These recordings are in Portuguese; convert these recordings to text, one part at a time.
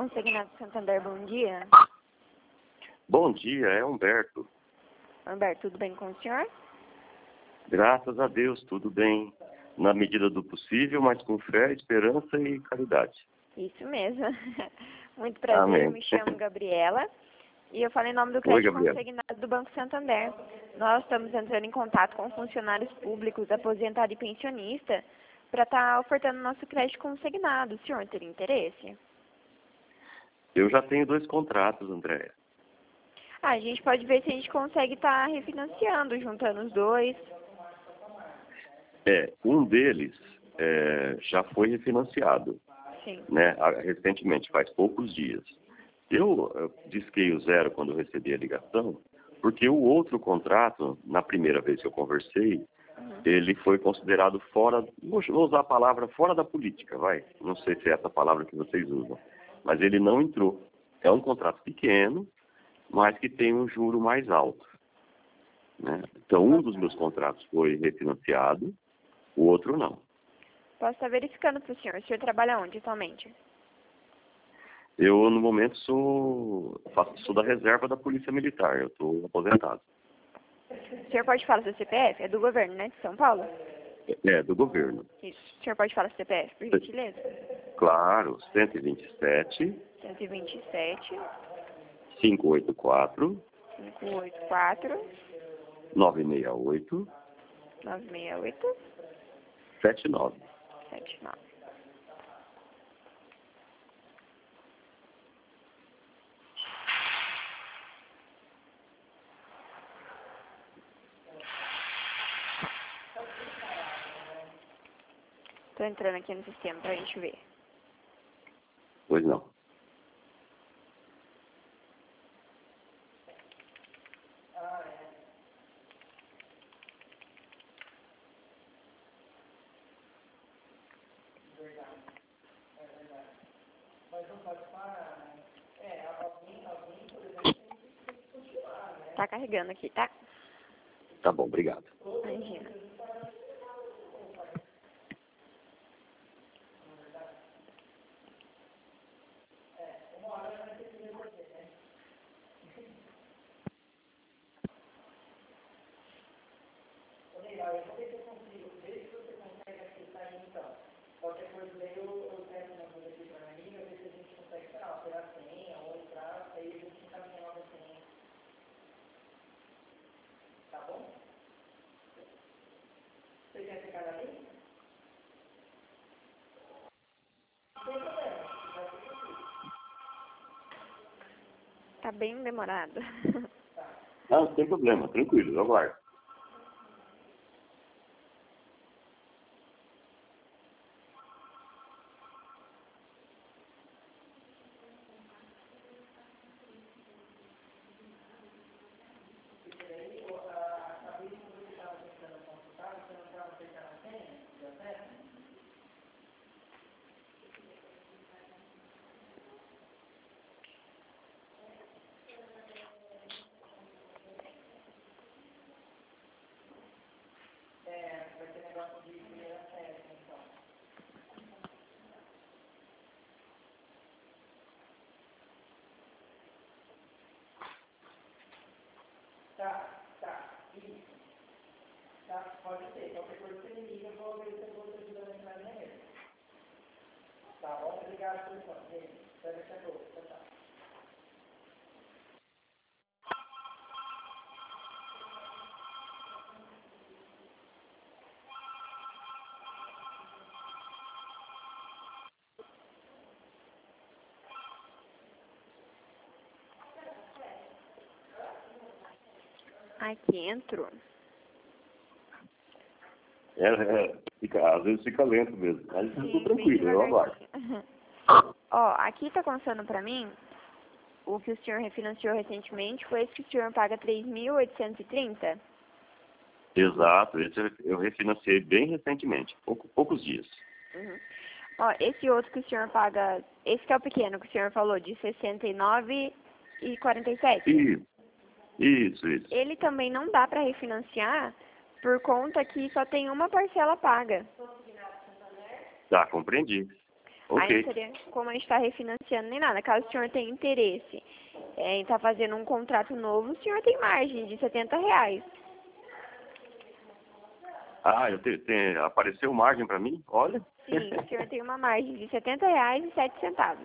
Consignado Santander, bom dia. Bom dia, é Humberto. Humberto, tudo bem com o senhor? Graças a Deus, tudo bem. Na medida do possível, mas com fé, esperança e caridade. Isso mesmo. Muito prazer, Amém. eu me chamo Gabriela e eu falo em nome do Oi, crédito Gabriela. consignado do Banco Santander. Nós estamos entrando em contato com funcionários públicos, aposentado e pensionista, para estar ofertando nosso crédito consignado. O senhor teria interesse? Eu já tenho 2 contratos, Andréia. A gente pode ver se a gente consegue estar refinanciando, juntando os dois. Um deles já foi refinanciado, Sim. né, recentemente, faz poucos dias. Eu disquei o zero quando eu recebi a ligação, porque o outro contrato, na primeira vez que eu conversei, ele foi considerado fora, vou usar a palavra fora da política, vai. Não sei se é essa palavra que vocês usam, mas ele não entrou. É um contrato pequeno, mas que tem um juro mais alto, né? Então, um dos meus contratos foi refinanciado, o outro não. Posso estar verificando para o senhor. O senhor trabalha onde atualmente? Eu, no momento, sou da reserva da Polícia Militar. Eu estou aposentado. O senhor pode falar seu CPF? É do governo, né? De São Paulo? É, do governo. Isso. O senhor pode falar seu CPF, por gentileza? Claro, 127 127 584 584 968 968 79. 79. Estou entrando aqui no sistema para a gente ver. Pois não. Tá carregando aqui, tá? Tá bom, obrigado. Imagina. Tá bem demorado. Não tem problema, tranquilo, eu aguardo. Aqui entro. Às vezes fica lento mesmo, mas eu tô tranquilo, eu aguardo. Ó, aqui tá constando pra mim, o que o senhor refinanciou recentemente foi esse que o senhor paga 3.830. Exato, esse eu refinanciei bem recentemente, poucos dias. Uhum. Ó, esse outro que o senhor paga, esse que é o pequeno que o senhor falou, de 69,47. Isso. Ele também não dá pra refinanciar por conta que só tem uma parcela paga. Tá, compreendi. Aí Ok. não seria como a gente está refinanciando nem nada. Caso o senhor tenha interesse em estar fazendo um contrato novo, o senhor tem margem de R$ 70. Ah, apareceu margem para mim? Olha. Sim, o senhor tem uma margem de R$ 70,07.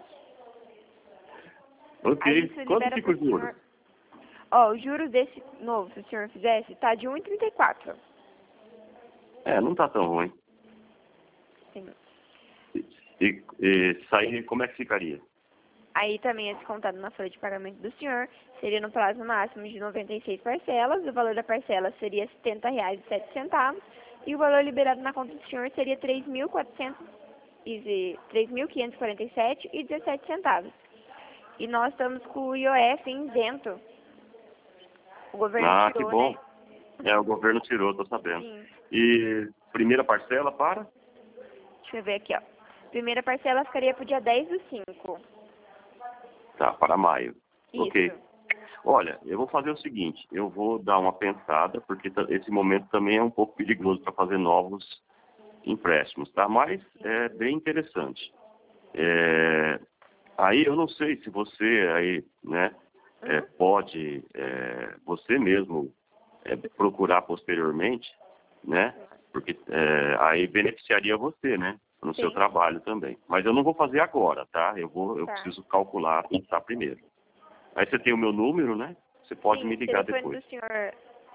Ok. Aí isso Quanto libera fica para o o juro? senhor... Ó, o juros desse novo, se o senhor fizesse, tá de 1,34. Não tá tão ruim. Sim. E sair, como é que ficaria? Aí também é descontado na folha de pagamento do senhor, seria no prazo máximo de 96 parcelas, o valor da parcela seria R$ 70,07 e o valor liberado na conta do senhor seria R$ 3.547,17. E nós estamos com o IOF isento. O governo Ah, que tirou, bom. né? O governo tirou, tô sabendo. Sim. E primeira parcela para? Deixa eu ver aqui, ó. Primeira parcela ficaria pro dia 10/5. Tá, para maio. Isso. Ok. Olha, eu vou fazer o seguinte, eu vou dar uma pensada, porque esse momento também é um pouco perigoso para fazer novos empréstimos, tá? Mas é bem interessante. Aí eu não sei se você aí, né, pode você mesmo procurar posteriormente, né? Porque aí beneficiaria você, né? No seu Sim. trabalho também. Mas eu não vou fazer agora, tá? Eu Tá. preciso calcular, pensar primeiro. Aí você tem o meu número, né? Você pode me ligar O telefone depois. do senhor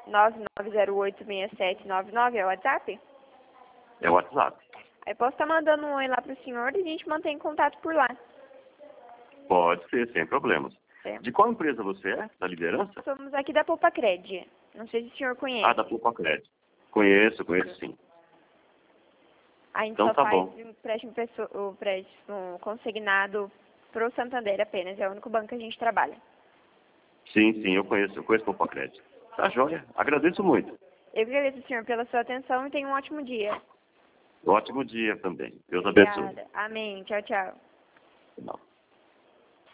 99086799 é o WhatsApp? É o WhatsApp. Aí posso estar mandando um oi lá pro senhor e a gente mantém contato por lá. Pode ser, sem problemas. É. De qual empresa você é? Da liderança? Somos aqui da Poupa Cred. Não sei se o senhor conhece. Ah, da Poupa Crédito. Conheço sim. A gente Então só tá faz bom. o empréstimo consignado pro Santander apenas. É o único banco que a gente trabalha. Sim, eu conheço Poupa Crédito. Tá joia. Agradeço muito. Eu que agradeço, senhor, pela sua atenção e tenha um ótimo dia. Ótimo dia também. Deus abençoe. Obrigada. Amém. Tchau, tchau. Não.